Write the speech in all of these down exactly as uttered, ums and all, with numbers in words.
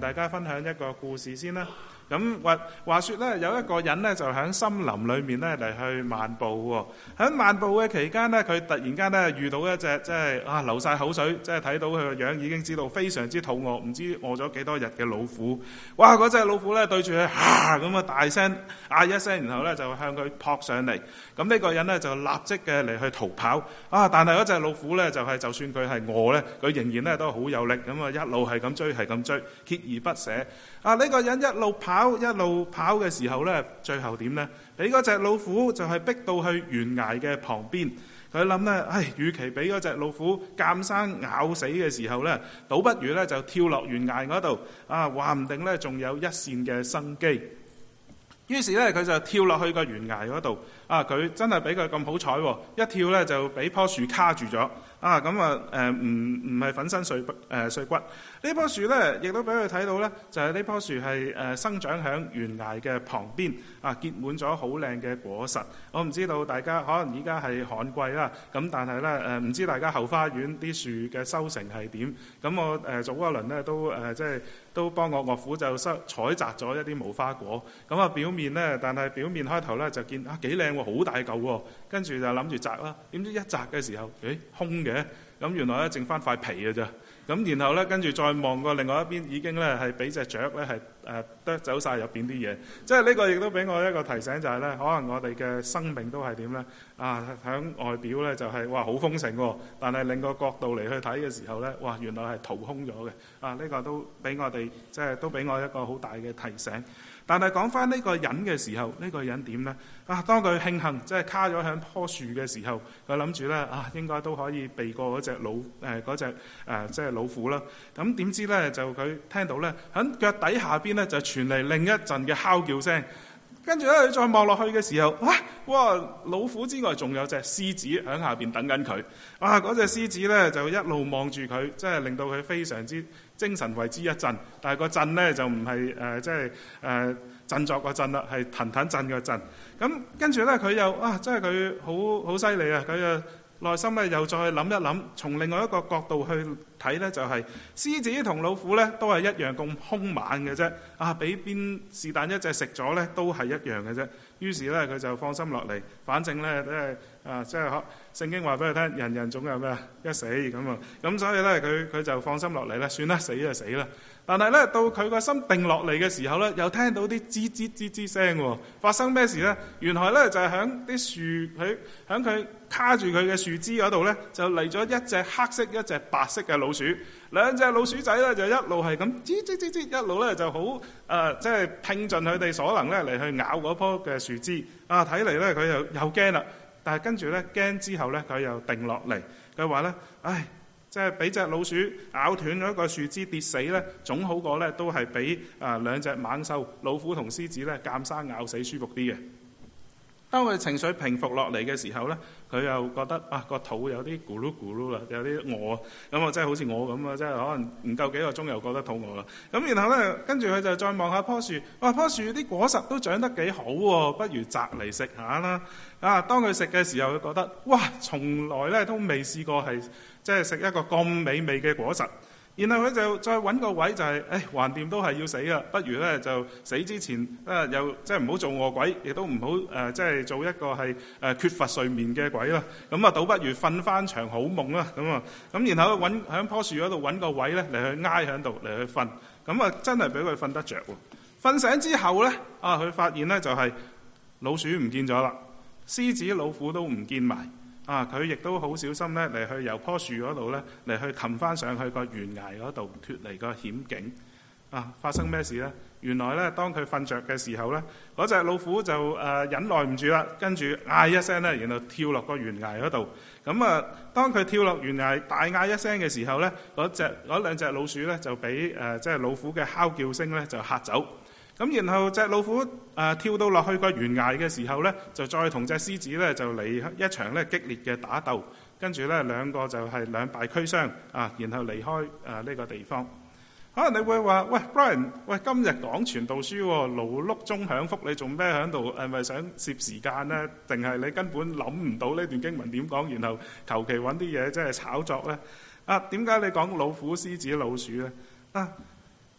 大家分享一個故事先啦。咁話話說咧，有一個人咧就喺森林裏面咧嚟去漫步喎。喺漫步嘅期間咧，佢突然間咧遇到一隻即係啊流晒口水，即係睇到佢個樣已經知道非常之肚餓，唔知餓咗幾多日嘅老虎。哇！嗰隻老虎咧對住佢嚇咁啊大聲嗌一聲，然後咧就向佢撲上嚟。咁呢個人咧就立即嘅嚟去逃跑。啊！但係嗰隻老虎咧就係、是、就算佢係餓咧，佢仍然咧都好有力咁啊一路係咁追係咁追，鍥而不捨。啊！呢、這個人一路跑一路跑嘅時候咧，最後點呢？俾嗰隻老虎就係逼到去懸崖嘅旁邊。佢諗咧，唉，與其俾嗰隻老虎監生咬死嘅時候咧，倒不如咧就跳落懸崖嗰度。啊，話唔定咧仲有一線嘅生機。於是咧，佢就跳落去個懸崖嗰度。啊，佢真係俾佢咁好彩喎！一跳咧就俾棵樹卡住咗。啊，咁啊誒唔唔係粉身碎骨誒碎骨。呢棵樹咧，亦都俾佢睇到咧，就係呢棵樹係誒生長喺懸崖嘅旁邊，啊結滿咗好靚嘅果實。我唔知道大家可能依家係旱季啦，咁但係咧誒唔知大家後花園啲樹嘅收成係點？咁我誒早一輪咧都誒即係都幫我岳父就收採摘咗一啲無花果。咁啊表面咧，但係表面開頭咧就見啊幾靚喎，好大嚿喎，跟住就諗住摘啦。點知一摘嘅時候，誒空嘅。咁原來咧剩翻塊皮嘅咋，咁然後咧跟住再望過另外一邊，已經咧係俾隻雀咧係誒啄走晒入邊啲嘢。即係呢個亦都俾我一個提醒，就係咧可能我哋嘅生命都係點咧啊？喺外表咧就係哇好豐盛喎，但係另個角度嚟去睇嘅時候咧，哇原來係掏空咗嘅啊！呢個都俾我哋即係都俾我一個好大嘅提醒。但係講翻呢個人嘅時候，呢個人點呢？啊，當佢慶幸即係卡咗喺棵樹嘅時候，佢諗住咧啊，應該都可以避過嗰隻老誒嗰隻誒即係老虎啦。咁點知咧就佢聽到咧喺腳底下邊咧就傳嚟另一陣嘅嚎叫聲。跟住咧，佢再望落去嘅時候，哇！哇！老虎之外，仲有隻獅子喺下邊等緊佢。哇！嗰隻獅子咧就一路望住佢，即係令到佢非常之精神為之一振。但係個震咧就唔係誒，即係誒振作個震啦，係騰騰震個震。咁跟住咧，佢又啊，即係佢好好犀利啊！佢啊〜內心咧又再諗一諗，從另外一個角度去睇咧，就係獅子同老虎咧都係一樣咁兇猛嘅啫。啊，俾邊是但一隻食咗咧，都係一樣嘅啫。於是咧，佢就放心落嚟，反正咧都係啊，即係可聖經話俾佢聽，人人總有咩啊一死咁啊。咁所以咧，佢佢就放心落嚟咧，算啦，死就死啦。但係咧，到佢個心定落嚟嘅時候咧，又聽到啲吱吱吱吱聲喎。發生咩事咧？原來咧就係喺啲樹，佢喺佢卡住佢嘅樹枝嗰度咧，就嚟咗一隻黑色、一隻白色嘅老鼠。兩隻老鼠仔咧就一路係咁吱吱吱吱，一路咧就好誒，即係拼盡佢哋所能咧嚟去咬嗰棵嘅樹枝。啊，睇嚟咧佢又又驚啦，但係跟住咧驚之後咧，佢又定落嚟。佢話咧，唉。即係俾隻老鼠咬斷咗個樹枝跌死咧，總好過咧都係俾啊兩隻猛獸老虎同獅子咧監生咬死舒服啲嘅。當佢情緒平復落嚟嘅時候咧，佢又覺得啊個肚有啲咕嚕咕嚕啦，有啲餓咁啊，即係好似我咁啊，即係可能唔夠幾個鐘又覺得肚餓啦。咁然後咧，跟住佢就再望下棵樹，哇！棵樹啲果實都長得幾好喎，不如摘嚟食下啦。啊，當佢食嘅時候，佢覺得哇，從來咧都未試過係。即係食一個咁美味嘅果實，然後佢就再揾個位就係、是，誒橫掂都係要死啦，不如咧就死之前，啊又即係唔好做餓鬼，亦都唔好誒即係做一個係誒、呃、缺乏睡眠嘅鬼啦。咁啊，倒不如瞓翻場好夢啦。咁啊，咁然後揾喺棵樹嗰度揾個位咧嚟去挨喺度嚟去瞓。咁啊，真係俾佢瞓得着喎。瞓醒之後咧，啊佢發現咧就係、是、老鼠唔見咗啦，獅子老虎都唔見埋。啊！佢亦都好小心咧，嚟去由棵樹嗰度咧，嚟去擒翻上去個懸崖嗰度脫離個險境。啊！發生咩事咧？原來咧，當佢瞓着嘅時候咧，嗰隻老虎就誒、呃、忍耐唔住啦，跟住嗌一聲咧，然後跳落個懸崖嗰度。咁啊，當佢跳落懸崖大嗌一聲嘅時候咧，嗰隻嗰兩隻老鼠咧就俾誒即係老虎嘅嚎叫聲咧就嚇走。咁然後隻老虎誒、呃、跳到落去個懸崖嘅時候咧，就再同隻獅子咧就嚟一場咧激烈嘅打鬥，跟住咧兩個就係兩敗俱傷啊，然後離開誒呢、呃這個地方。可能你會話：喂 Brian， 喂今日講傳道書喎，勞碌中享福，你做咩喺度？係咪想攝時間呢？定係你根本諗唔到呢段經文點講，然後求其揾啲嘢即係炒作咧？啊，點解你講老虎、獅子、老鼠咧？啊！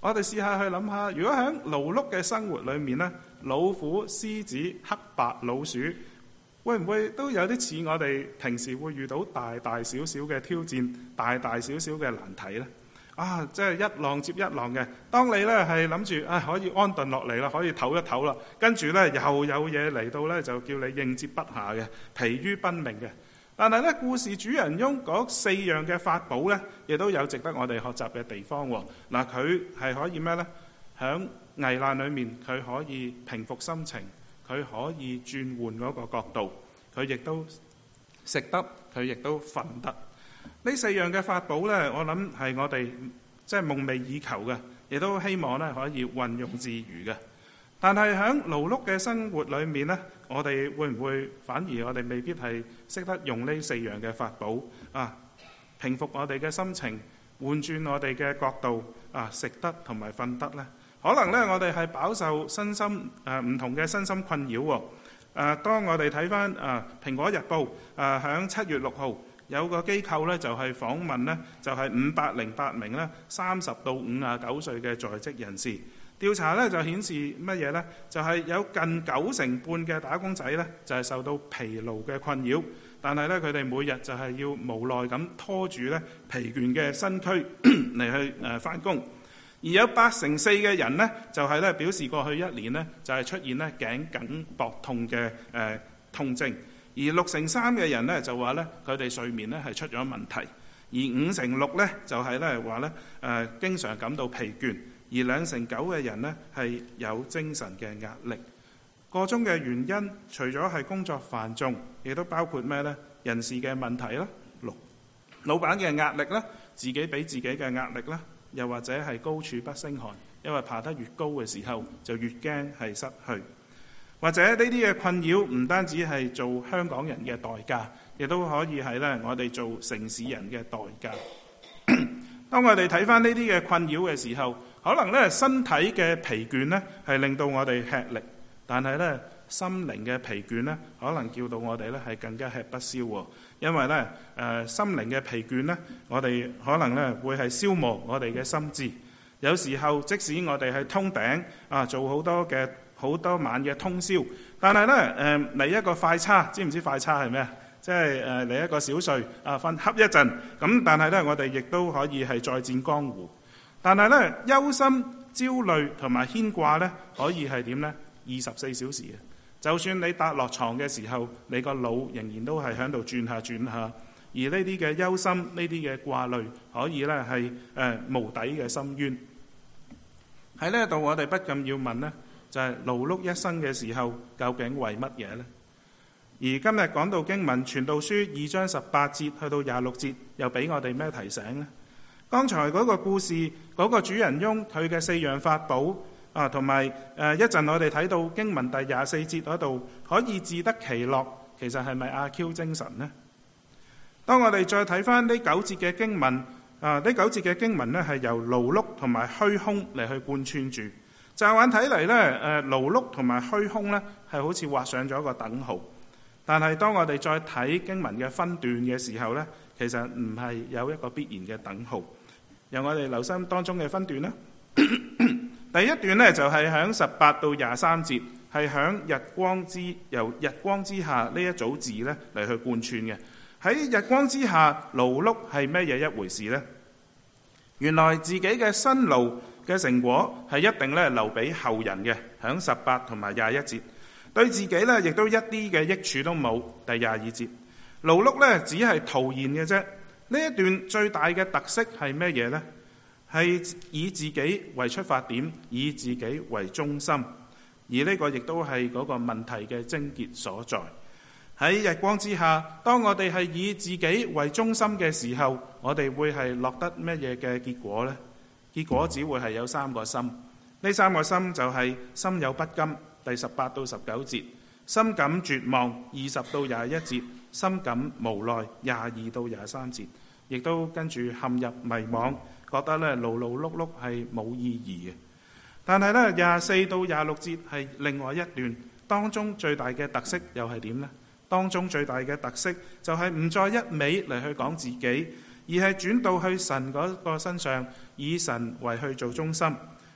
我哋試下去諗下，如果喺勞碌嘅生活裏面呢，老虎、獅子、黑白老鼠，會唔會都有啲似我哋平時會遇到大大小小嘅挑戰、大大小小嘅難題呢？啊，即係一浪接一浪嘅。當你呢係諗住啊可以安頓落嚟啦，可以唞一唞啦，跟住呢又有嘢嚟到呢，就叫你應接不暇嘅，疲於奔命嘅。但係咧，故事主人翁嗰四樣嘅法寶咧，亦都有值得我哋學習嘅地方喎。嗱，佢係可以咩咧？響危難裏面，佢可以平復心情，佢可以轉換嗰個角度，佢亦都食得，佢亦都瞓得。呢四樣嘅法寶咧，我諗係我哋即係夢寐以求嘅，亦都希望咧可以運用自如嘅。但係喺勞碌嘅生活裏面呢，我哋會唔會反而我哋未必係識得用呢四樣嘅法寶啊，平復我哋嘅心情，換轉我哋嘅角度啊，食得同埋瞓得呢？可能呢，我哋係飽受身心誒唔同嘅身心困擾喎。誒，當我哋睇翻誒《蘋果日報》誒響七月六號有個機構呢，就係訪問呢，就係五百零八名呢三十到五十九歲嘅在職人士。調查咧就顯示乜嘢呢？就係有近九成半嘅打工仔呢，就係受到疲勞嘅困擾，但係呢，佢哋每日就係要無奈咁拖住呢疲倦嘅身軀嚟去誒返工。而有八成四嘅人呢，就係呢表示過去一年呢，就係出現呢頸緊膊痛嘅誒痛症，而六成三嘅人呢，就話呢佢哋睡眠呢係出咗問題，而五成六呢，就係呢話呢誒經常感到疲倦。而兩成九嘅人呢係有精神嘅壓力，個中嘅原因除咗係工作繁重，亦都包括咩呢？人事嘅問題啦，老老闆嘅壓力啦，自己俾自己嘅壓力啦，又或者係高處不勝寒，因為爬得越高嘅時候就越驚係失去，或者呢啲嘅困擾唔單止係做香港人嘅代價，亦都可以係咧我哋做城市人嘅代價。當我哋睇翻呢啲嘅困擾嘅時候，可能咧身體嘅疲倦咧係令到我哋吃力，但係咧心靈嘅疲倦咧可能叫到我哋咧係更加吃不消喎。因為咧誒、呃、心靈嘅疲倦咧，我哋可能咧會係消磨我哋嘅心智。有時候即使我哋係通頂啊，做好多嘅好多晚嘅通宵，但係咧誒嚟一個快叉，知唔知快叉係咩啊？即係誒嚟一個小睡啊，瞓瞌一陣咁，但係咧我哋亦都可以係再戰江湖。但係咧憂心、焦慮同埋牽掛咧，可以係點咧？二十四小時嘅，就算你搭落床嘅時候，你個腦仍然都係喺度轉下轉下。而呢啲嘅憂心、呢啲嘅掛慮，可以咧係誒無底嘅深淵。喺呢一度，我哋不禁要問呢，就係勞碌一生嘅時候，究竟為乜嘢呢？而今日講到經文《傳道書》二章十八節去到廿六節，又俾我哋咩提醒呢？剛才嗰個故事，嗰個主人翁佢嘅四樣法寶啊，同埋誒一陣我哋睇到經文第廿四節嗰度，可以自得其樂，其實係咪阿 Q 精神呢？當我哋再睇翻呢九節嘅經文啊，呢九節嘅經文呢係由勞碌同埋虛空嚟去貫穿住。乍眼睇嚟呢，誒勞碌同埋虛空呢係好似畫上咗一個等號。但係當我哋再睇經文嘅分段嘅時候呢，其實唔係有一個必然嘅等號。由我哋留心當中嘅分段啦。第一段呢，就係響十八到廿三節，係響日光之由日光之下呢一組字呢嚟去貫穿嘅。喺日光之下，勞碌係咩嘢一回事呢？原來自己嘅辛勞嘅成果係一定咧留俾後人嘅，響十八同埋廿一節。對自己咧，亦都一啲嘅益處都冇。第廿二節，勞碌咧只係徒然嘅啫。呢一段最大嘅特色係咩嘢呢？係以自己為出發點，以自己為中心。而呢個亦都係嗰個問題嘅症結所在。喺日光之下，當我哋係以自己為中心嘅時候，我哋會係落得咩嘢嘅結果呢？結果只會係有三個心。呢三個心就係心有不甘。第十八到十九節，深感絕望；二十到廿一節，深感無奈；廿二到廿三節，亦都跟住陷入迷惘，覺得咧勞勞碌碌係冇意義嘅。但係咧廿四到廿六節係另外一段，當中最大嘅特色又係點呢？當中最大嘅特色就係唔再一味嚟去講自己，而係轉到去神嗰個身上，以神為去做中心。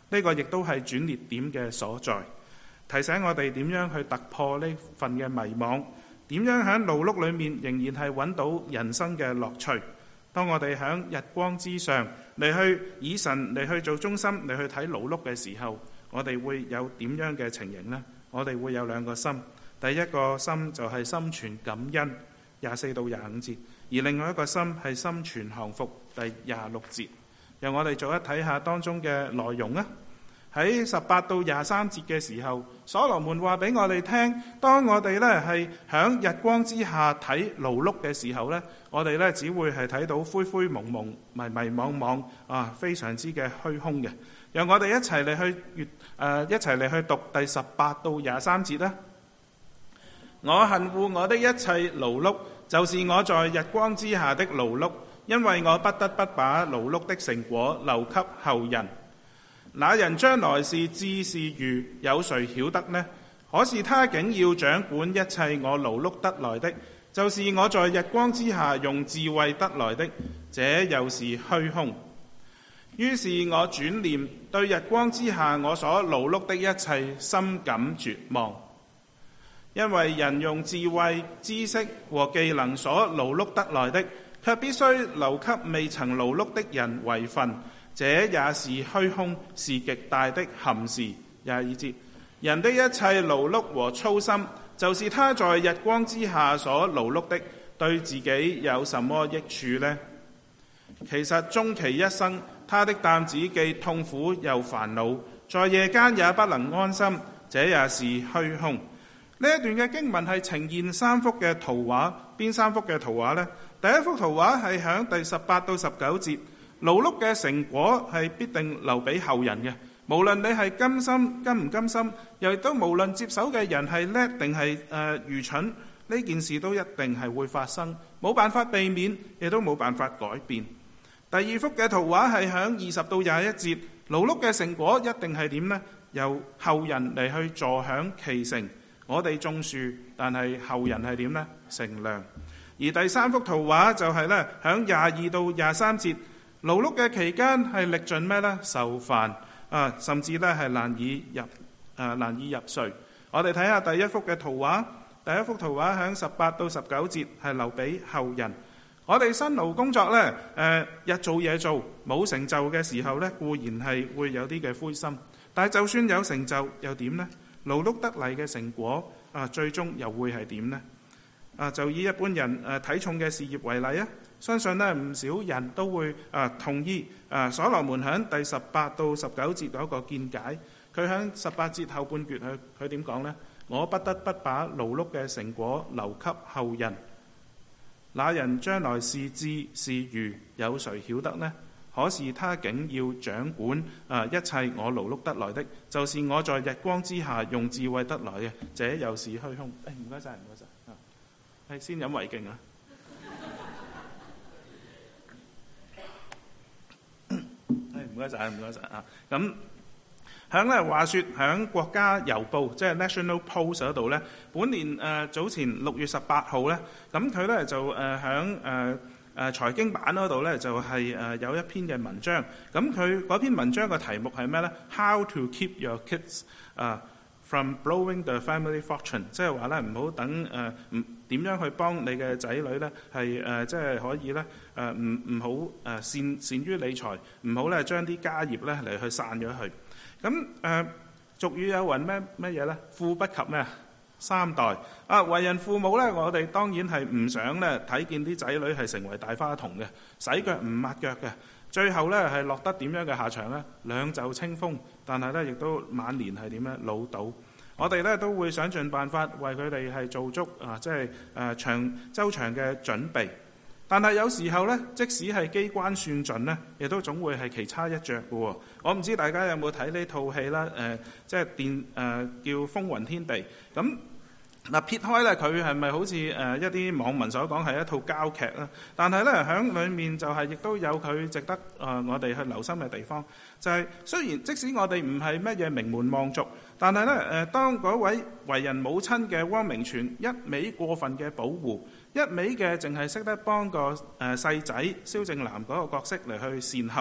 呢個亦都係轉捩點嘅所在，提醒我哋點樣去突破呢份嘅迷惘，點樣喺勞碌裏面仍然係揾到人生嘅樂趣。當我哋喺日光之上嚟去以神嚟去做中心嚟去睇勞碌嘅時候，我哋會有點樣嘅情形呢？我哋會有兩個心，第一個心就係心存感恩，廿四到廿五節，而另外一個心係心存降服，第廿六節。由我哋做一睇下當中嘅內容啊！喺十八到廿三節嘅時候，所羅門話俾我哋聽，當我哋呢係響日光之下睇勞碌嘅時候呢，我哋呢只會係睇到灰灰蒙蒙、迷迷惘惘啊，非常之嘅虛空嘅。讓我哋一齊嚟去閱誒、呃，一齊嚟去讀第十八到廿三節啦。我恨惡我的一切勞碌，就是我在日光之下的勞碌，因為我不得不把勞碌的成果留給後人。那人將來是智是愚，有誰曉得呢？可是他竟要掌管一切我勞碌得來的，就是我在日光之下用智慧得來的，這又是虛空。於是我轉念，對日光之下我所勞碌的一切深感絕望，因為人用智慧、知識和技能所勞碌得來的，卻必須留給未曾勞碌的人為分。這也是虛空，是極大的憾事。廿二節，人的一切勞碌和操心，就是他在日光之下所勞碌的，對自己有什麼益處呢？其實終其一生，他的擔子既痛苦又煩惱，在夜間也不能安心，這也是虛空。呢一段嘅經文係呈現三幅嘅圖畫，邊三幅嘅圖畫呢？第一幅圖畫係響第十八到十九節。勞碌嘅成果係必定留俾後人嘅，無論你係甘心甘唔甘心，又亦都無論接手嘅人係叻定係誒愚蠢，呢件事都一定係會發生，冇辦法避免，亦都冇辦法改變。第二幅嘅圖畫係響二十到廿一節，勞碌嘅成果一定係點呢？由後人嚟去坐享其成。我哋種樹，但係後人係點呢？乘涼。而第三幅圖畫就係咧響廿二到廿三節。勞碌嘅期間係歷盡咩呢？受煩啊，甚至咧係難以入啊難以入睡。我哋睇下第一幅嘅圖畫，第一幅圖畫喺十八到十九節係留俾後人。我哋辛勞工作呢，誒日做夜做，冇成就嘅時候呢，固然係會有啲嘅灰心。但係就算有成就又點呢？勞碌得嚟嘅成果啊，最終又會係點呢？啊，就以一般人誒睇重嘅事業為例啊。相信咧唔少人都會啊同意啊所羅門喺第十八到十九節嗰個見解。佢喺十八節後半段，佢佢點講呢？我不得不把勞碌嘅成果留給後人。那人將來是智是愚，有誰曉得呢？可是他竟要掌管啊一切我勞碌得來的，就是我在日光之下用智慧得來嘅，這又是虛空。誒唔該晒，唔該晒。啊，係先飲為敬啊！唔該晒，唔該晒啊！咁響咧話説響國家郵報即係 National Post 嗰度咧，本年誒、呃、早前六月十八號咧，咁佢咧就誒響誒誒財經版嗰度咧就係、是、誒、呃、有一篇嘅文章。咁佢嗰篇文章嘅題目係咩咧 ？How to keep your kids 啊、uh, from blowing the family fortune， 即係話咧唔好等誒唔點樣去幫你嘅仔女咧係誒即係可以咧誒唔唔好誒善善於理財，唔好咧將啲家業咧嚟去散咗去。咁誒、呃、俗語有云咩咩嘢咧？富不及咩三代啊！為人父母咧，我哋當然係唔想咧睇見啲仔女係成為大花童嘅，洗腳唔抹腳嘅，最後咧係落得點樣嘅下場咧？兩袖清風，但係咧亦都晚年係點咧老倒。我哋咧都會想盡辦法為佢哋係做足啊，即係誒長周長嘅準備。但係有時候咧，即使係機關算盡咧，亦都總會係棋差一著嘅喎。我唔知大家有冇睇呢套戲啦？誒、呃，即係電誒、呃、叫《風雲天地》。咁嗱撇開咧，佢係咪好似誒、呃、一啲網民所講係一套膠劇啦？但係咧喺裡面就係亦都有佢值得誒、呃、我哋去留心嘅地方。就係、是、雖然即使我哋唔係乜嘢名門望族，但係咧誒當嗰位為人母親嘅汪明荃一味過分嘅保護，一味嘅淨係識得幫個誒細仔蕭正楠嗰個角色嚟去善後，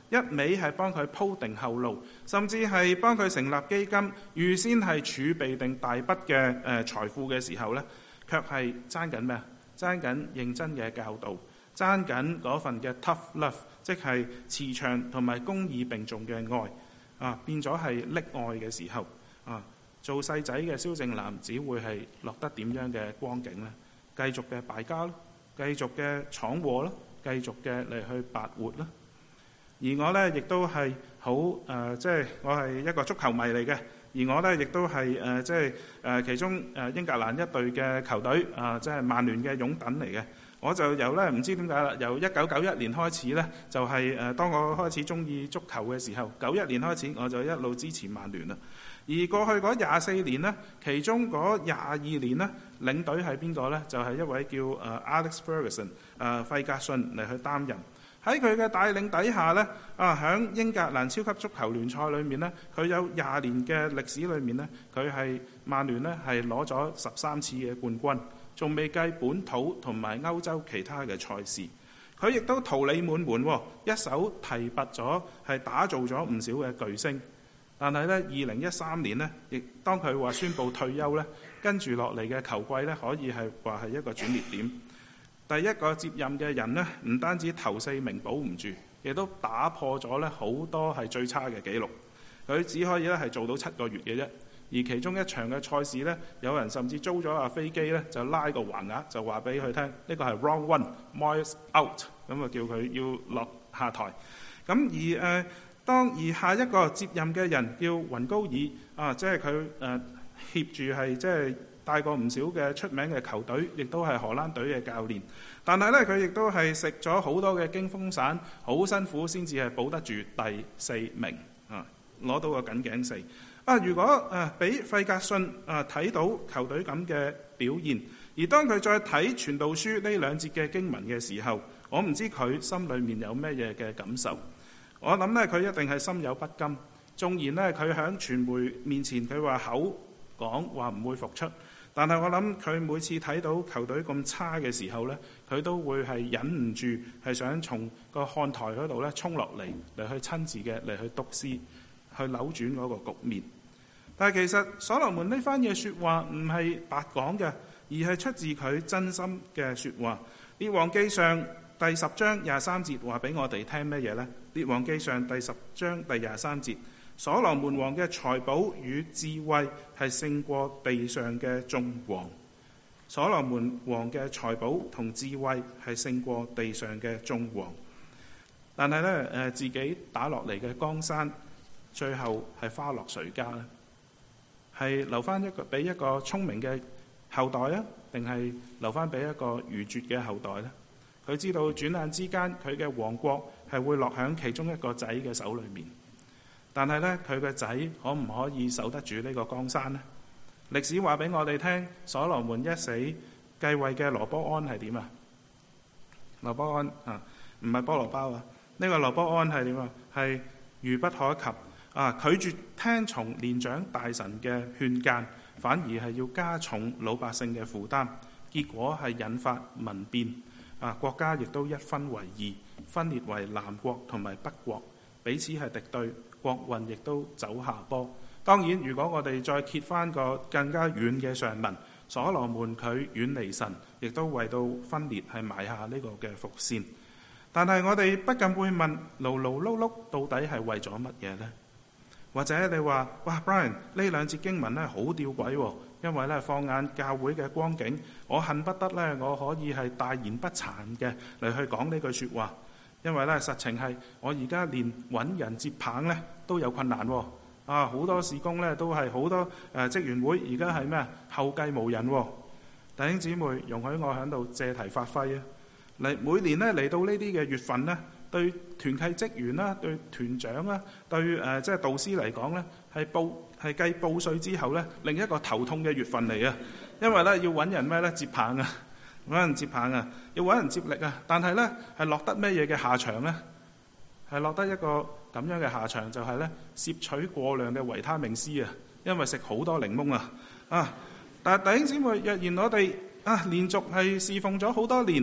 一味係幫佢鋪定後路，甚至係幫佢成立基金，預先係儲備定大筆嘅誒財富嘅時候呢，卻係爭緊咩啊？爭緊認真嘅教導，爭緊嗰份嘅 tough love， 即係慈祥同埋公義並重嘅愛啊，變咗係溺愛嘅時候啊，做細仔嘅蕭正楠只會係落得點樣嘅光景呢？繼續嘅敗家咯，繼續嘅闖禍咯，繼續嘅嚟去白活啦。而我呢，亦都係好誒，即係我係一個足球迷嚟嘅。而我呢，亦都係誒，即係誒其中誒英格蘭一隊嘅球隊啊，即係曼聯嘅擁躉嚟嘅。我就由咧唔知點解啦，由一九九一年開始呢，就係誒當我開始中意足球嘅時候，九一年開始我就一路支持曼聯啦。而過去嗰廿四年呢，其中嗰廿二年呢，領隊係邊個呢？就係一位叫誒 Alex Ferguson 誒費格遜嚟去擔任。喺佢嘅帶領底下呢，啊喺英格蘭超級足球聯賽裏面呢，佢有廿年嘅歷史裏面呢，佢係曼聯呢係攞咗十三次嘅冠軍，仲未計本土同埋歐洲其他嘅賽事。佢亦都桃李滿門，一手提拔咗係打造咗唔少嘅巨星。但係呢，二零一三年呢，亦當佢話宣布退休呢，跟住落嚟嘅球季呢，可以係話係一個轉捩點。第一個接任嘅人呢，唔單止頭四名保唔住，亦都打破咗呢好多係最差嘅紀錄。佢只可以咧係做到七個月嘅啫。而其中一場嘅賽事呢，有人甚至租咗架飛機呢，就拉個橫額，就話俾佢聽，呢個係 wrong one，Moyes out，咁啊叫佢要落下台。咁而誒、呃、當而下一個接任嘅人叫雲高爾啊，即係佢誒協住係即係帶過唔少嘅出名嘅球隊，亦都係荷蘭隊嘅教練。但係呢，佢亦都係食咗好多嘅驚風散，好辛苦先至係保得住第四名啊，攞到個緊頸四啊！如果誒俾費格遜啊睇到球隊咁嘅表現，而當佢再睇傳道書呢兩節嘅經文嘅時候，我唔知佢心裏面有咩嘢嘅感受。我諗呢，佢一定係心有不甘。縱然呢，佢喺傳媒面前佢話口講話唔會復出，但係我諗佢每次睇到球隊咁差嘅時候呢，佢都會係忍唔住係想從個看台嗰度呢衝落嚟嚟去親自嘅嚟去督師，去扭轉嗰個局面。但係其實所羅門呢番嘅説話唔係白講嘅，而係出自佢真心嘅説話。列王記上第十章廿三節話俾我哋聽咩嘢呢？列王記上第十章第廿三節，所羅門王嘅財寶與智慧係勝過地上嘅眾王。所羅門王嘅財寶同智慧係勝過地上嘅眾王。但係呢，誒自己打落嚟嘅江山，最後係花落誰家呢？係留翻一個俾一個聰明嘅後代啊，定係留翻俾一個愚拙嘅後代呢？佢知道轉眼之間佢嘅王國係會落喺其中一個仔嘅手裏面，但係呢，佢嘅仔可唔可以守得住呢個江山呢？歷史話俾我哋聽，所羅門一死，繼位嘅羅波安係點啊？羅波安啊，唔係菠蘿包啊，呢個羅波安係點啊？係愚不可及啊！拒絕聽從年長大臣嘅勸諫，反而係要加重老百姓嘅負擔，結果係引發民變啊！國家亦都一分為二，分裂為南國同埋北國，彼此係敵對，國運亦都走下坡。當然，如果我哋再揭翻個更加遠嘅上文，所羅門佢遠離神，亦都為到分裂係埋下呢個嘅伏線。但係我哋不禁會問，勞勞碌碌到底係為咗乜嘢呢？或者你話，哇 Brian 呢兩節經文咧好吊詭喎，因為咧放眼教會嘅光景，我恨不得咧我可以係大言不慚嘅嚟去講呢句説話，因為咧實情係我而家連揾人接棒咧都有困難喎。啊，好多事工咧都係好多誒職員會而家係咩後繼無人喎。弟兄姊妹，容許我喺度借題發揮啊！嚟每年咧嚟到呢啲嘅月份咧，對團契職員啦、對團長啦、對誒即係導師嚟講咧，係報係計報稅之後咧，另一個頭痛嘅月份嚟啊！因為咧要揾人咩咧接棒啊，揾人接棒啊，要揾人接力啊。但係咧係落得咩嘢嘅下場咧？係落得一個咁樣嘅下場，就係咧攝取過量嘅維他命 C 啊，因為食好多檸檬啊啊！但係弟兄姊妹，若然我哋啊連續係侍奉咗好多年，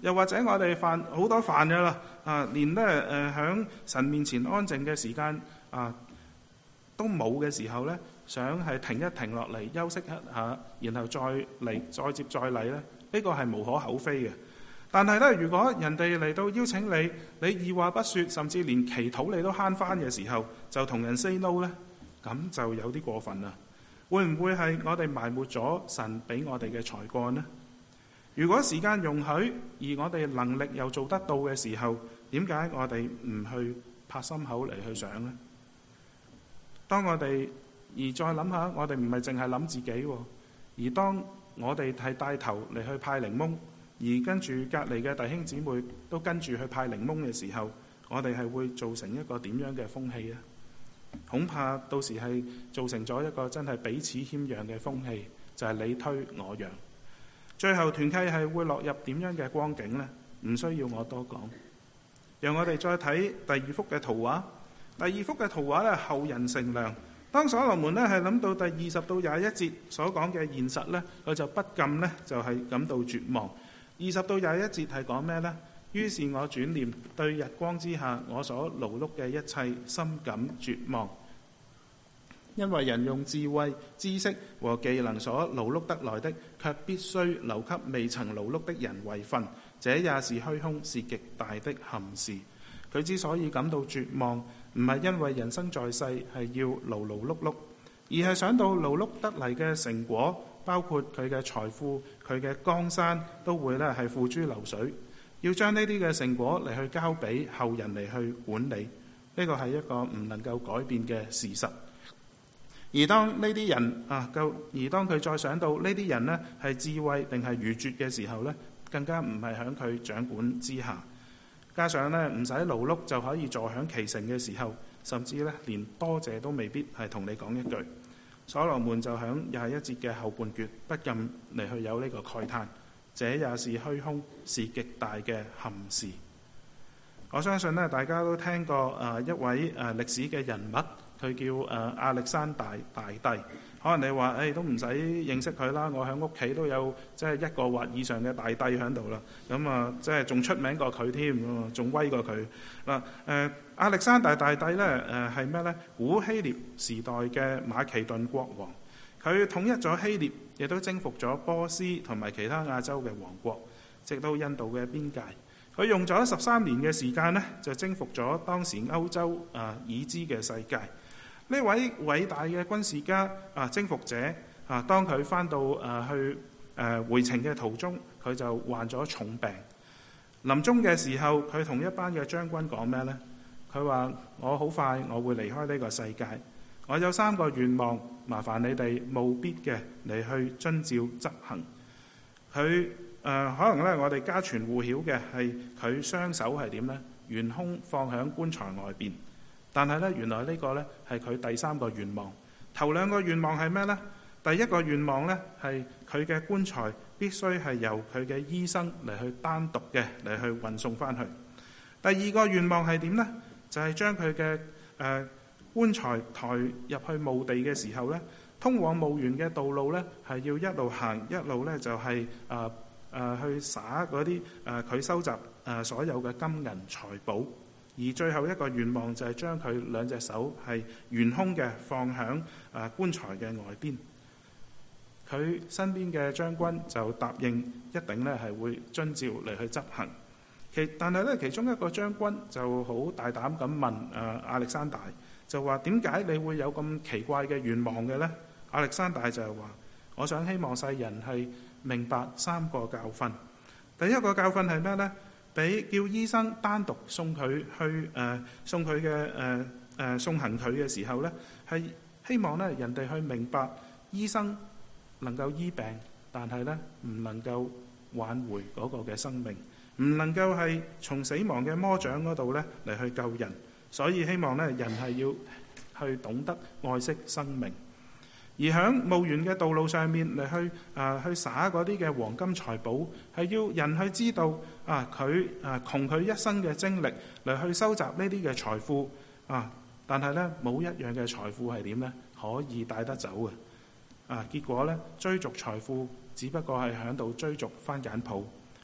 又或者我哋犯好多犯嘅啦，啊，連咧誒喺神面前安靜嘅時間啊都冇嘅時候咧，想係停一停落嚟休息一下，然後再嚟再接再厲咧，呢個係無可厚非嘅。但係咧，如果人哋嚟到邀請你，你二話不說，甚至連祈禱你都慳翻嘅時候，就同人 say no 咧，咁就有啲過分啦。會唔會係我哋埋沒咗神俾我哋嘅才幹呢？如果時間容許，而我哋能力又做得到嘅時候，點解我哋唔去拍心口嚟去想呢？當我哋而再諗下，我哋唔係淨係諗自己，而當我哋係帶頭嚟去派檸檬，而跟住隔離嘅弟兄姊妹都跟住去派檸檬嘅時候，我哋係會造成一個點樣嘅風氣呢？恐怕到時係造成咗一個真係彼此謙讓嘅風氣，就係、是、你推我讓，最後團契係會落入點樣嘅光景呢？唔需要我多講，讓我哋再睇第二幅嘅圖畫。第二幅嘅圖畫咧，後人乘涼。當所羅門咧係諗到第二十到廿一節所講嘅現實呢，佢就不禁呢就係感到絕望。二十到廿一節係講咩呢？於是我轉念，對日光之下我所勞碌嘅一切深感絕望，因為人用智慧、知識和技能所勞碌得來的，卻必須留給未曾勞碌的人為分，這也是虛空，是極大的憾事。佢之所以感到絕望，唔係因為人生在世係要勞勞碌碌，而係想到勞碌得嚟嘅成果，包括佢嘅財富、佢嘅江山，都會咧係付諸流水。要將呢啲嘅成果嚟去交俾後人嚟去管理，呢個係一個唔能夠改變嘅事實。而當呢啲人啊，夠而當佢再想到呢啲人呢係智慧定係愚拙嘅時候呢，更加唔係喺佢掌管之下。加上呢唔使勞碌就可以坐享其成嘅時候，甚至呢連多謝都未必係同你講一句。所羅門就喺廿一節嘅後半段不禁嚟去有呢個慨嘆。這也是虛空，是極大嘅憾事。我相信咧，大家都聽過誒、呃、一位誒、呃、歷史嘅人物，佢叫誒、呃、亞歷山大大帝。可能你話誒、哎、都唔使認識佢啦，我喺屋企都有即係一個或以上嘅大帝喺度啦。咁啊，即係仲出名過佢添，仲威過佢嗱。誒、呃、亞歷山大大帝咧誒係咩咧？古希臘時代嘅馬其頓國王。佢統一咗希臘，亦都征服咗波斯同埋其他亞洲嘅王國，直到印度嘅邊界。佢用咗十三年嘅時間呢，就征服咗當時歐洲啊已知嘅世界。呢位偉大嘅軍事家啊，征服者啊，當佢翻到啊去誒回程嘅途中，佢就患咗重病。臨終嘅時候，佢同一班嘅將軍講咩呢？佢話：我好快我會離開呢個世界。我有三個願望，麻煩你哋務必嘅嚟去遵照執行。佢誒、呃、可能咧，我哋家傳戶曉嘅係佢雙手係點呢？懸空放喺棺材外邊。但係咧，原來呢個咧係佢第三個願望。頭兩個願望係咩呢？第一個願望咧係佢嘅棺材必須係由佢嘅醫生嚟去單獨嘅嚟去運送翻去。第二個願望係點呢？就係、是、將佢嘅誒。呃棺材抬入去墓地嘅時候呢，通往墓園嘅道路呢，係要一路行一路呢，就係誒誒去灑嗰啲誒佢收集誒、呃、所有嘅金銀財寶。而最後一個願望就係將佢兩隻手係懸空嘅放響誒、呃、棺材嘅外邊。佢身邊嘅將軍就答應一定呢係會遵照嚟去執行。其但係呢，其中一個將軍就好大膽咁問誒、呃、亞歷山大。就話點解你會有咁奇怪嘅願望嘅呢？亞歷山大就係話：我想希望世人係明白三個教訓。第一個教訓係咩呢？俾叫醫生單獨送佢去誒、呃、送佢嘅誒誒送行佢嘅時候呢，係希望咧人哋去明白醫生能夠醫病，但係呢唔能夠挽回嗰個嘅生命，唔能夠係從死亡嘅魔掌嗰度咧嚟去救人。所以希望咧，人係要去懂得愛惜生命，而喺墓園嘅道路上面嚟去啊、呃、去灑嗰啲嘅黃金財寶，係要人去知道啊佢啊窮佢一生嘅精力嚟去收集呢啲嘅財富啊，但係咧冇一樣嘅財富係點咧可以帶得走嘅啊，結果咧追逐財富只不過係喺度追逐番梘泡，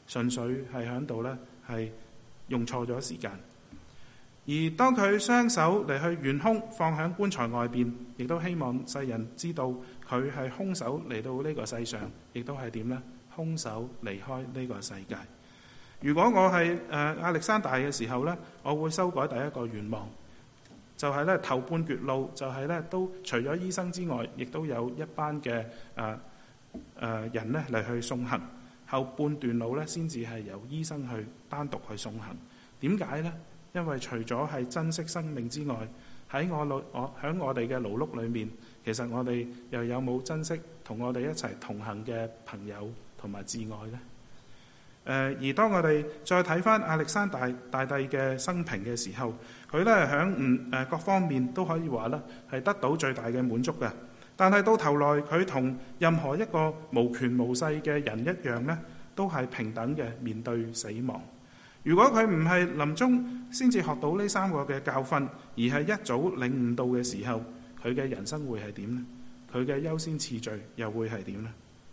純粹係喺度呢，係用錯咗時間。而當佢雙手嚟去懸空放喺棺材外邊，亦都希望世人知道佢係空手嚟到呢個世上，亦都係點呢？空手離開呢個世界。如果我係誒、呃、亞歷山大嘅時候呢，我會修改第一個願望，就係、是、咧頭半截路，就係咧都除咗醫生之外，亦都有一班嘅誒誒人咧嚟去送行。後半段路咧先至係由醫生去單獨去送行。點解呢？因為除咗係珍惜生命之外，喺我勞我喺我哋嘅勞碌裏面，其實我哋又有冇珍惜同我哋一齊同行嘅朋友同埋摯愛呢？誒、呃，而當我哋再睇翻亞歷山大大帝嘅生平嘅時候，佢咧喺唔誒各方面都可以話咧係得到最大嘅滿足嘅。但係到頭來，佢同任何一個無權無勢嘅人一樣呢，都係平等嘅面對死亡。如果佢唔係臨終先至學到呢三個嘅教訓，而係一早領悟到嘅時候，佢嘅人生會係點呢？佢嘅優先次序又會係點呢？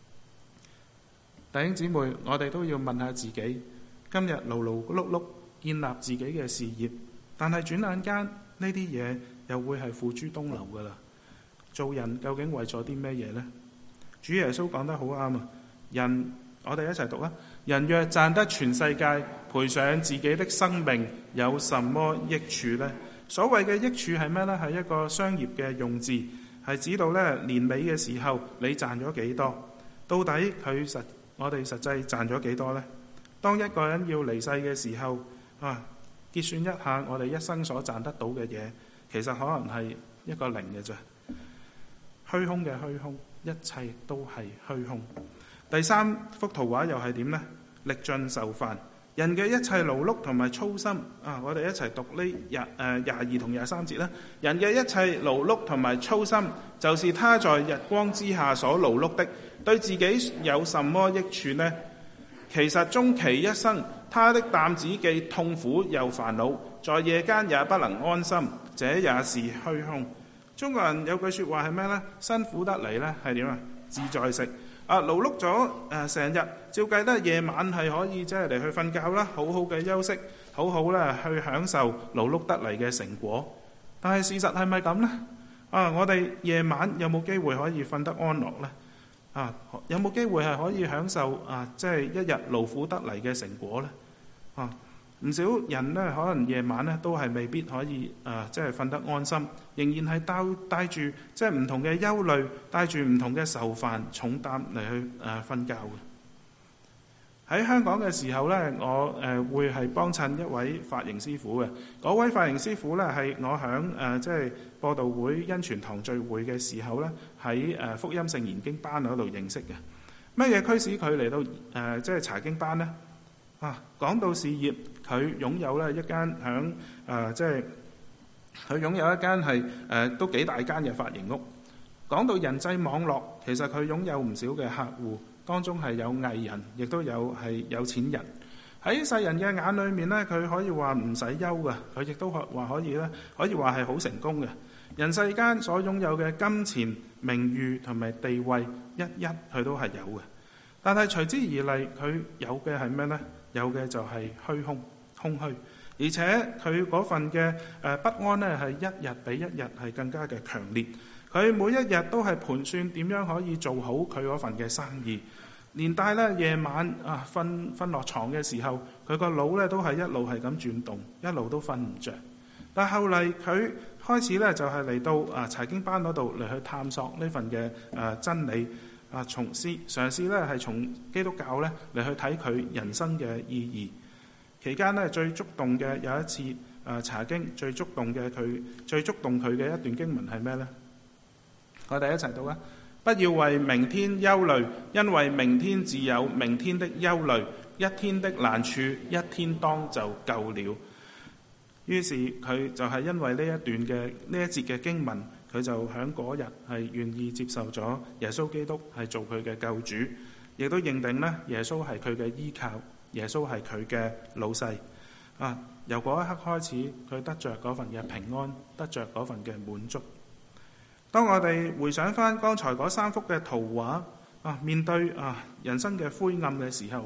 弟兄姊妹，我哋都要問下自己，今日勞勞碌碌建立自己嘅事業，但係轉眼間呢啲嘢又會係付諸東流噶啦。做人究竟為咗啲咩嘢呢？主耶穌講得好啱啊！人，我哋一齊讀啊！人若賺得全世界，賠上自己的生命，有什麼益處呢？所謂嘅益處係咩呢？係一個商業嘅用字，係指到呢年尾嘅時候你賺咗幾多？到底佢實我哋實際賺咗幾多呢？當一個人要離世嘅時候啊，結算一下我哋一生所賺得到嘅嘢，其實可能係一個零嘅啫。虛空嘅虛空，一切都係虛空。第三幅圖畫又係點呢？歷盡愁煩，人嘅一切勞碌同埋操心啊！我哋一齊讀呢廿誒廿二同廿三節啦。人嘅一切勞碌同埋操心，就是他在日光之下所勞碌的，對自己有什麼益處呢？其實終其一生，他的擔子既痛苦又煩惱，在夜間也不能安心，這也是虛空。中國人有句説話係咩呢？辛苦得嚟呢係點啊？自在食啊！勞碌咗誒成日，照計咧夜晚係可以即係嚟去瞓覺啦，好好嘅休息，好好咧去享受勞碌得嚟嘅成果。但係事實係咪咁呢？啊！我哋夜晚有冇機會可以瞓得安樂呢？啊！有冇機會係可以享受啊？即係一日勞苦得嚟嘅成果呢？啊！唔少人呢，可能夜晚呢都係未必可以啊，即係瞓得安心，仍然係帶帶住即係唔同嘅憂慮，帶住唔同嘅愁煩重擔嚟去誒瞓覺嘅。喺香港嘅時候呢，我誒會係幫襯一位髮型師傅嘅。嗰位髮型師傅呢，係我響誒即係播道會恩泉堂聚會嘅時候呢，喺誒福音聖言經班嗰度認識嘅。乜嘢驅使佢嚟到誒即係查經班呢？啊，講到事業，佢擁有咧一間響誒，即係佢擁有一間係誒都幾大間嘅髮型屋。講到人際網絡，其實佢擁有唔少嘅客戶，當中係有藝人，亦都有係有錢人。喺世人嘅眼裏面呢，佢可以話唔使憂㗎，佢亦都可話可以咧，可以話係好成功嘅。人世間所擁有嘅金錢、名譽同埋地位，一一佢都係有嘅。但係隨之而嚟，佢有嘅係咩呢？有嘅就係虛空、空虛，而且佢嗰份嘅誒不安呢，係一日比一日係更加嘅強烈。佢每一日都係盤算點樣可以做好佢嗰份嘅生意，連帶咧夜晚啊瞓瞓落床嘅時候，佢個腦咧都係一路係咁轉動，一路都瞓唔着。但係後嚟佢開始咧就係嚟到啊查經班嗰度嚟去探索呢份嘅誒真理。啊，從試嘗試咧係從基督教咧嚟去睇佢人生嘅意義。期間咧最觸動嘅有一次誒、呃、查經，最觸動嘅佢最觸動佢嘅一段經文係咩呢？我哋一齊讀啊！不要為明天憂慮，因為明天自有明天的憂慮。一天的難處，一天當就夠了。於是佢就係因為呢一段嘅呢一節嘅經文。佢就喺嗰日係願意接受咗耶穌基督係做佢嘅救主，亦都認定呢耶穌係佢嘅依靠，耶穌係佢嘅老細。啊，由嗰一刻開始，佢得着嗰份嘅平安，得着嗰份嘅滿足。當我哋回想翻剛才嗰三幅嘅圖畫啊，面對啊人生嘅灰暗嘅時候，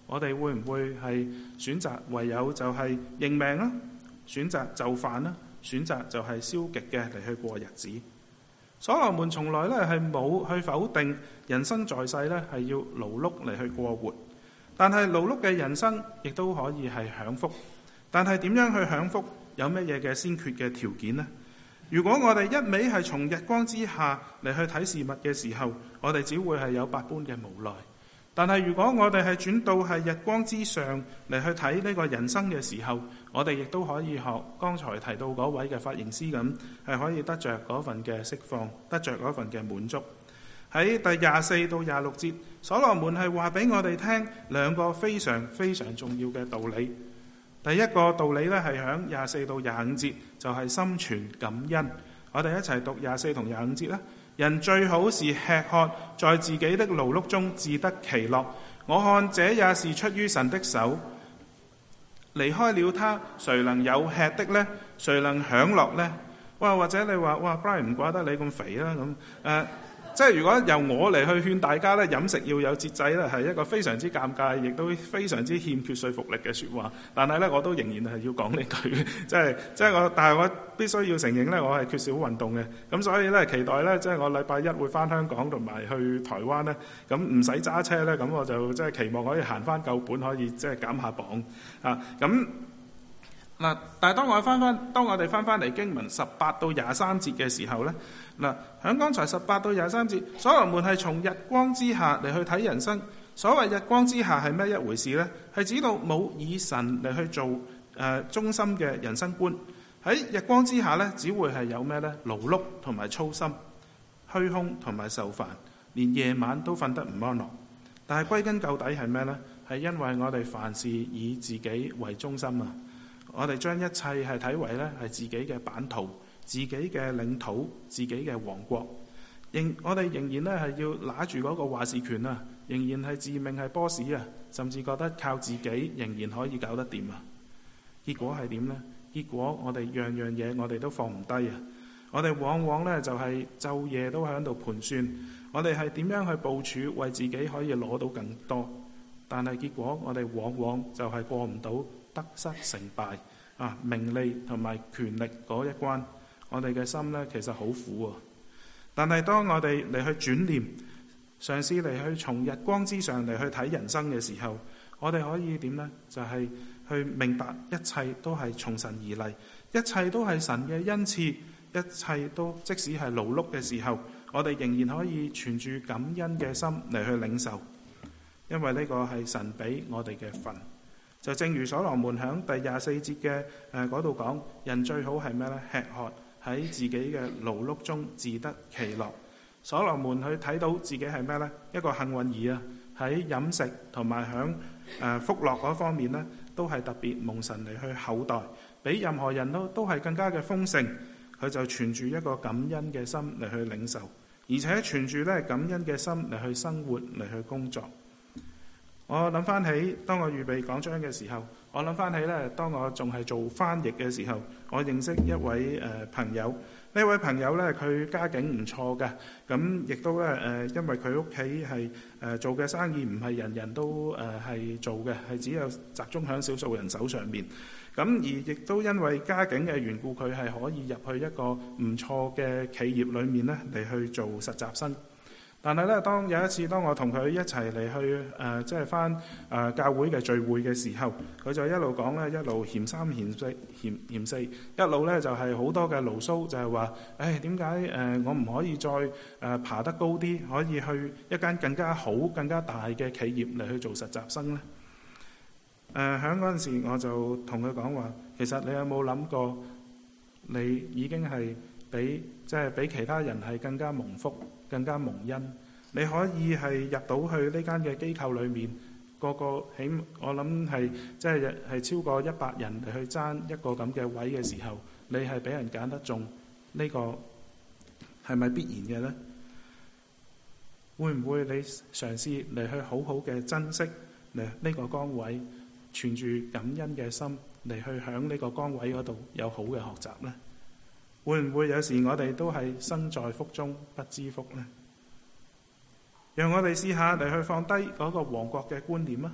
我哋會唔會係選擇唯有就係認命啦，選擇就範啦，選擇就係消極嘅嚟去過日子？所羅門從來咧係冇去否定人生在世咧係要勞碌嚟去過活，但係勞碌嘅人生亦都可以係享福。但係點樣去享福？有乜嘢嘅先決嘅條件呢？如果我哋一味係從日光之下嚟去睇事物嘅時候，我哋只會係有百般嘅無奈。但係如果我哋係轉到係日光之上嚟去睇呢個人生嘅時候，我哋亦都可以學剛才提到嗰位嘅髮型師咁，係可以得着嗰份嘅釋放，得着嗰份嘅滿足。喺第廿四到廿六節，所羅門係話俾我哋聽兩個非常非常重要嘅道理。第一個道理咧係響廿四到廿五節，就係心存感恩。我哋一齊讀廿四同廿五節啦。人最好是吃喝，在自己的勞碌中自得其樂。我看這也是出於神的手。離開了他，誰能有吃的呢？誰能享樂呢？哇！或者你話哇 Brian 唔怪得你咁肥啦咁誒。呃即係如果由我嚟去勸大家咧，飲食要有節制咧，係一個非常之尷尬，亦都非常之欠缺說服力嘅説話。但係咧，我都仍然係要講呢句，即係即係我，但係我必須要承認咧，我係缺少運動嘅。咁所以咧，期待咧，即係我禮拜一會翻香港同埋去台灣咧，咁唔使揸車咧，咁我就即係期望可以行翻夠本，可以即係減下磅啊。咁嗱，但係當我翻翻，當我哋翻翻嚟經文十八到廿三節嘅時候咧，嗱，喺剛才十八到廿三節，所羅門係從日光之下嚟去睇人生。所謂日光之下係咩一回事呢？係指到冇以神嚟去做誒、呃、中心嘅人生觀。喺日光之下咧，只會係有咩呢？勞碌同埋操心、虛空同埋受煩，連夜晚都瞓得唔安樂。但係歸根究底係咩呢？係因為我哋凡事以自己為中心啊！我哋將一切係睇為咧係自己嘅版圖、自己嘅領土、自己嘅王國。仍我哋仍然咧係要拿住嗰個話事權啊！仍然係自命係 boss 啊！甚至覺得靠自己仍然可以搞得掂啊！結果係點呢？結果我哋樣樣嘢我哋都放唔低啊！我哋往往咧就係晝夜都喺度盤算，我哋係點樣去部署為自己可以攞到更多。但係結果我哋往往就係過唔到得失成敗啊，名利同埋權力嗰一關。我哋嘅心呢，其實好苦啊。但係當我哋嚟去轉念，嘗試嚟去從日光之上嚟去睇人生嘅時候，我哋可以點呢？就係、是、去明白一切都係從神而嚟，一切都係神嘅恩賜，一切都即使係勞碌嘅時候，我哋仍然可以存住感恩嘅心嚟去領受，因為呢個係神俾我哋嘅份。就正如所羅門響第廿四節嘅誒嗰度講，人最好係咩呢？吃喝喺自己嘅勞碌中自得其樂。所羅門去睇到自己係咩呢？一個幸運兒啊！喺飲食同埋響誒福樂嗰方面呢，都係特別蒙神嚟去厚待，比任何人都都係更加嘅豐盛。佢就存住一個感恩嘅心嚟去領受，而且存住咧感恩嘅心嚟去生活嚟去工作。我諗翻起，當我預備講章嘅時候，我諗翻起咧，當我仲係做翻譯嘅時候，我認識一位誒、呃、朋友。呢位朋友咧，佢家境唔錯嘅，咁亦都咧誒、呃，因為佢屋企係誒做嘅生意唔係人人都誒係、呃、做嘅，係只有集中喺少數人手上面。咁而亦都因為家境嘅緣故，佢係可以入去一個唔錯嘅企業裏面咧嚟去做實習生。但係咧，當有一次，當我同佢一齊嚟去誒、呃，即係返誒教會嘅聚會嘅時候，佢就一路講咧，一路嫌三嫌四嫌嫌四，一路咧就係、是、好多嘅牢騷，就係話，誒點解誒我唔可以再誒、呃、爬得高啲，可以去一間更加好、更加大嘅企業嚟去做實習生呢？誒喺嗰陣時，我就同佢講話，其實你有冇諗過，你已經係比即係比其他人係更加蒙福，更加蒙恩。你可以係入到去呢間嘅機構裏面，個個起我諗係即係係超過一百人嚟去爭一個咁嘅位嘅時候，你係俾人揀得中，呢個係咪必然嘅呢？會唔會你嘗試嚟去好好嘅珍惜嚟呢個崗位，存住感恩嘅心嚟去響呢個崗位嗰度有好嘅學習呢？會唔會有時我哋都係身在福中不知福呢？讓我哋試下嚟去放低嗰個王國嘅觀念啊，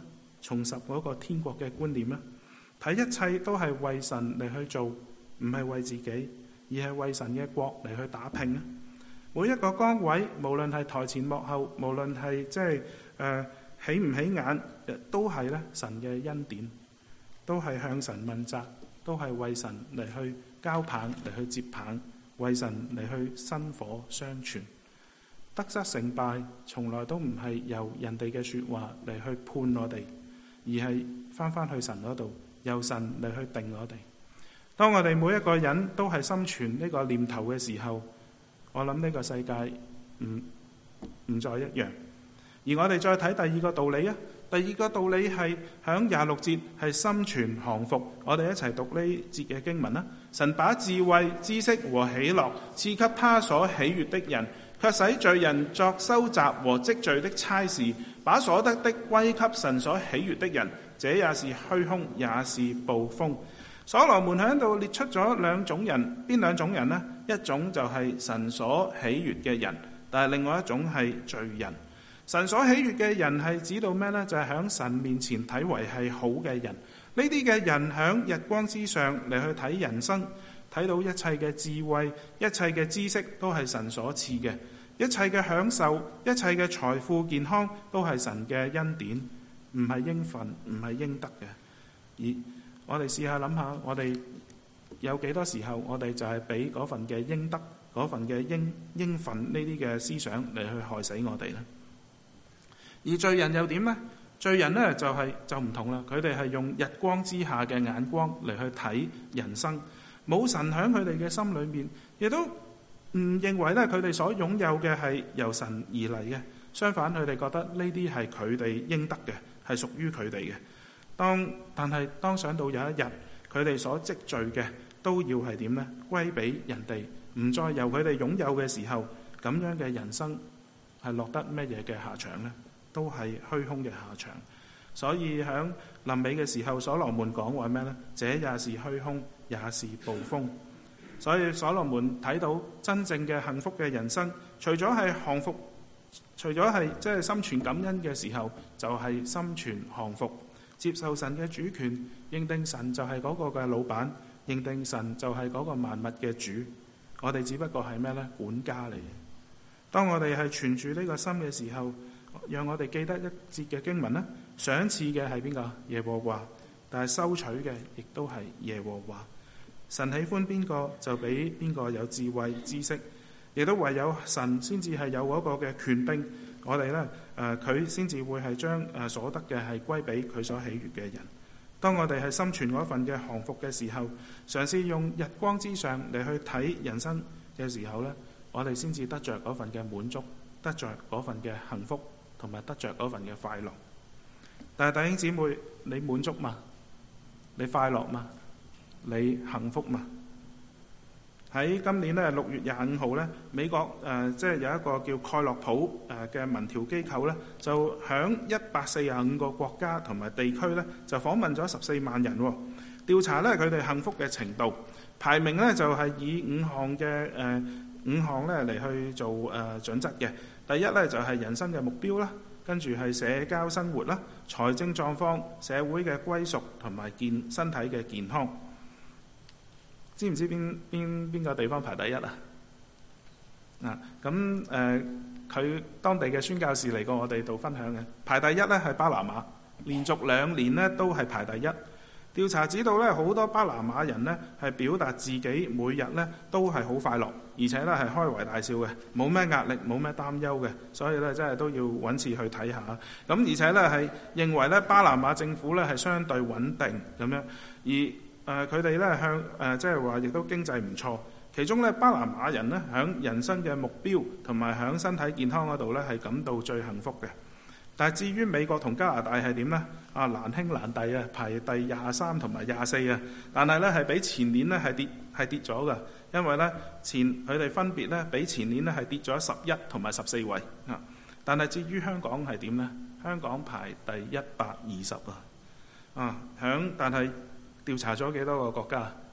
重拾嗰個天國嘅觀念啦。睇一切都係為神嚟去做，唔係為自己，而係為神嘅國嚟去打拼啊！每一個崗位，無論係台前幕後，無論係即係誒起唔起眼，都係咧神嘅恩典，都係向神問責，都係為神嚟去交棒，嚟去接棒，為神嚟去薪火相傳。得失成敗，從來都唔係由人哋嘅説話嚟去判我哋，而係翻返去神嗰度，由神嚟去定我哋。當我哋每一個人都係心存呢個念頭嘅時候，我諗呢個世界唔唔再一樣。而我哋再睇第二個道理啊，第二個道理係響廿六節係心存降服。我哋一齊讀呢節嘅經文啦。神把智慧、知識和喜樂賜給他所喜悅的人，卻使罪人作收集和積聚的差事，把所得的歸給神所喜悅的人，這也是虛空，也是暴風。所羅門喺度列出咗兩種人，邊兩種人呢？一種就係神所喜悅嘅人，但係另外一種係罪人。神所喜悅嘅人係指到咩呢？就係喺神面前睇為係好嘅人。呢啲嘅人喺日光之上嚟去睇人生，睇到一切嘅智慧、一切嘅知識都係神所賜嘅，一切嘅享受、一切嘅財富、健康都係神嘅恩典，唔係應份，唔係應得嘅。而我哋試下諗下，我哋有幾多時候，我哋就係俾嗰份嘅應得、嗰份嘅應應份呢啲嘅思想嚟去害死我哋呢？而罪人又點呢？罪人呢，就係、是、就唔同啦，佢哋係用日光之下嘅眼光嚟去睇人生，冇神喺佢哋嘅心裏面，亦都唔認為咧佢哋所擁有嘅係由神而嚟嘅。相反，佢哋覺得呢啲係佢哋應得嘅，係屬於佢哋嘅。當但係當想到有一日佢哋所積聚嘅都要係點呢？歸俾人哋，唔再由佢哋擁有嘅時候，咁樣嘅人生係落得乜嘢嘅下場呢？都係虛空嘅下場。所以喺臨尾嘅時候，所羅門講話咩呢？這也是虛空，也是暴風。所以所羅門睇到真正嘅幸福嘅人生，除咗係降服，除咗係即係心存感恩嘅時候，就係、是、心存降服。接受神嘅主權，認定神就係嗰個嘅老闆，認定神就係嗰個萬物嘅主。我哋只不過係咩呢？管家嚟。當我哋係存住呢個心嘅時候，讓我哋記得一節嘅經文啦。賞賜嘅係邊個？耶和華，但係收取嘅亦都係耶和華。神喜歡邊個就俾邊個有智慧知識，亦都唯有神先至係有嗰個嘅權柄。我哋呢，誒佢先至會係將誒所得嘅係歸俾佢所喜悅嘅人。當我哋係心存嗰份嘅降服嘅時候，嘗試用日光之上嚟去睇人生嘅時候呢，我哋先至得着嗰份嘅滿足，得着嗰份嘅幸福，同埋得着嗰份嘅快樂。但係弟兄姊妹，你滿足嘛？你快樂嘛？你幸福嘛？喺今年咧六月廿五號咧，美國誒、呃、即係有一個叫蓋洛普誒嘅民調機構咧，就響一百四十五個國家同埋地區咧，就訪問咗十四萬人、哦，調查咧佢哋幸福嘅程度，排名咧就係、是、以五項嘅誒、呃、五項咧嚟去做誒、呃、準則嘅。第一咧就係、是、人生嘅目標啦，跟住係社交生活啦、財政狀況、社會嘅歸屬同埋健身體嘅健康。知唔知邊邊邊個地方排第一啊？啊，咁誒，佢當地嘅宣教士嚟過我哋度分享嘅，排第一咧係巴拿馬，連續兩年咧都係排第一。調查指到咧好多巴拿馬人咧係表達自己每日咧都係好快樂，而且咧係開懷大笑嘅，冇咩壓力，冇咩擔憂嘅，所以咧真係都要揾次去睇下。咁而且咧係認為咧巴拿馬政府咧係相對穩定咁樣，而誒佢哋咧向誒即係話亦都經濟唔錯，其中咧巴拿馬人咧響人生嘅目標同埋響身體健康嗰度咧係感到最幸福嘅。但係至於美國同加拿大係點呢？啊，難兄難弟啊，排第廿三同埋廿四啊，但係咧係比前年咧係跌係跌咗㗎，因為咧前佢哋分別咧比前年咧係跌咗十一同埋十四位啊。但係至於香港係點呢？香港排第一百二十啊，啊響但係。調查咗幾多個國家？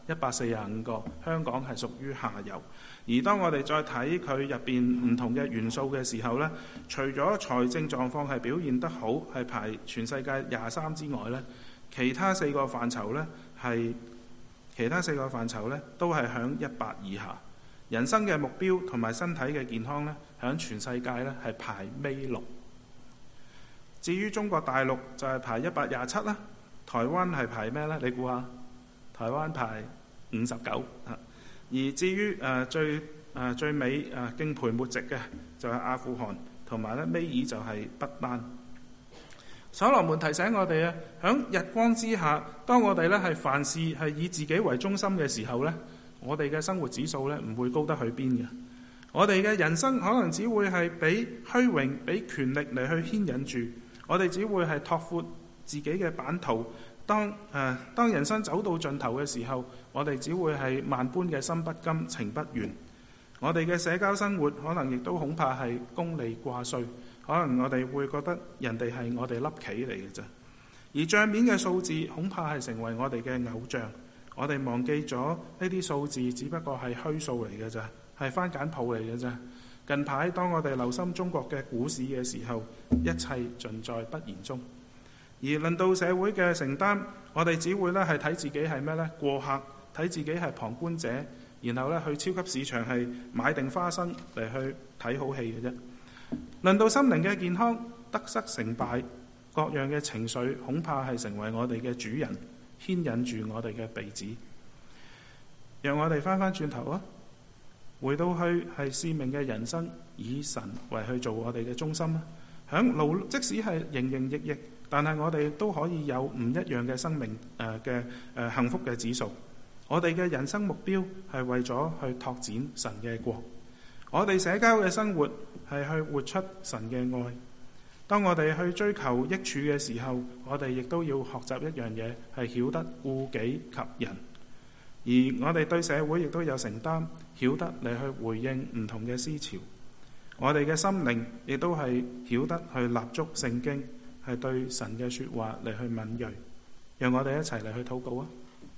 一百四十五個，香港係屬於下游。而當我哋再睇佢入邊唔同嘅元素嘅時候呢，除咗財政狀況係表現得好，係排全世界廿三之外呢，其他四個範疇呢係其他四個範疇呢都係響一百以下。人生嘅目標同埋身體嘅健康呢，響全世界呢係排尾六。至於中國大陸就係排一百廿七啦，台灣係排咩呢？你估下？台灣排五十九。而至於誒、呃、最誒、呃、最尾誒敬陪末席嘅就係阿富汗，同埋咧尾二就係不丹。所羅門提醒我哋啊，響日光之下，當我哋咧係凡事係以自己為中心嘅時候咧，我哋嘅生活指數咧唔會高得去邊嘅。我哋嘅人生可能只會係俾虛榮、俾權力嚟去牽引住，我哋只會係拓闊自己嘅版圖。當誒、呃、當人生走到盡頭嘅時候，我哋只會係萬般嘅心不甘情不願。我哋嘅社交生活可能亦都恐怕係功利掛帥，可能我哋會覺得人哋係我哋粒棋嚟嘅啫。而帳面嘅數字恐怕係成為我哋嘅偶像，我哋忘記咗呢啲數字只不過係虛數嚟嘅咋，係番梘鋪嚟嘅咋。近排當我哋留心中國嘅股市嘅時候，一切盡在不言中。而論到社會嘅承擔，我哋只會咧係睇自己係咩呢？過客，睇自己係旁觀者，然後咧去超級市場係買定花生嚟去睇好戲嘅啫。論到心靈嘅健康，得失成敗，各樣嘅情緒恐怕係成為我哋嘅主人，牽引住我哋嘅鼻子。讓我哋翻翻轉頭啊，回到去係使命嘅人生，以神為去做我哋嘅中心啊。響勞，即使係營營役役，但係我哋都可以有唔一樣嘅生命誒嘅誒幸福嘅指數。我哋嘅人生目標係為咗去拓展神嘅國。我哋社交嘅生活係去活出神嘅愛。當我哋去追求益處嘅時候，我哋亦都要學習一樣嘢，係曉得顧己及人。而我哋對社會亦都有承擔，曉得嚟去回應唔同嘅思潮。我哋嘅心靈亦都係曉得去立足聖經，係對神嘅說話嚟去敏銳。讓我哋一齊嚟去禱告啊！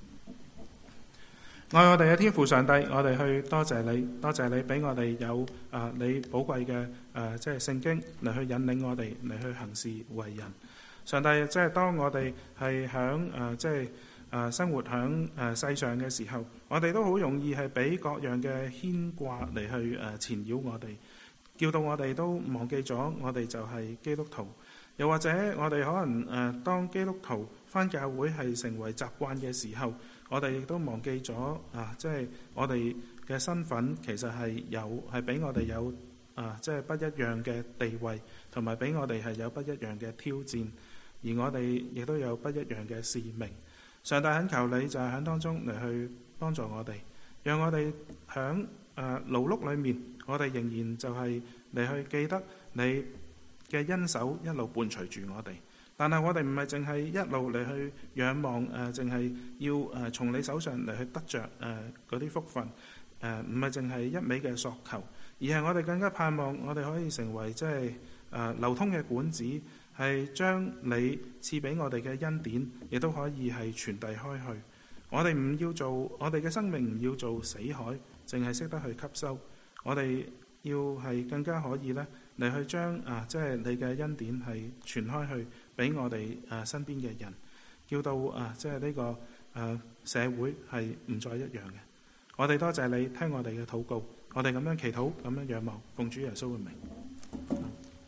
愛我哋嘅天父上帝，我哋去多謝你，多謝你俾我哋有啊、呃、你寶貴嘅誒即係聖經嚟去引領我哋嚟去行事為人。上帝，即係當我哋係響誒即係誒生活響誒世上嘅時候，我哋都好容易係俾各樣嘅牽掛嚟去誒纏繞我哋。叫到我哋都忘記咗，我哋就係基督徒。又或者我哋可能誒、呃，當基督徒返教會係成為習慣嘅時候，我哋亦都忘記咗啊！即係我哋嘅身份其實係有係俾我哋有啊，即係不一樣嘅地位，同埋俾我哋係有不一樣嘅挑戰。而我哋亦都有不一樣嘅使命。上帝懇求你就係喺當中嚟去幫助我哋，讓我哋響誒勞碌裏面，我哋仍然就係嚟去記得你嘅恩手一路伴隨住我哋。但係我哋唔係淨係一路嚟去仰望誒，淨係要誒從你手上嚟去得着誒嗰啲福分誒，唔係淨係一味嘅索求，而係我哋更加盼望我哋可以成為即係誒流通嘅管子，係將你賜俾我哋嘅恩典，亦都可以係傳遞開去。我哋唔要做，我哋嘅生命唔要做死海，淨係識得去吸收。我哋要係更加可以咧嚟去將啊，即係你嘅恩典係傳開去俾我哋誒身邊嘅人，叫到啊，即係呢個誒社會係唔再一樣嘅。我哋多謝你聽我哋嘅禱告，我哋咁樣祈禱，咁樣仰望，奉主耶穌嘅名。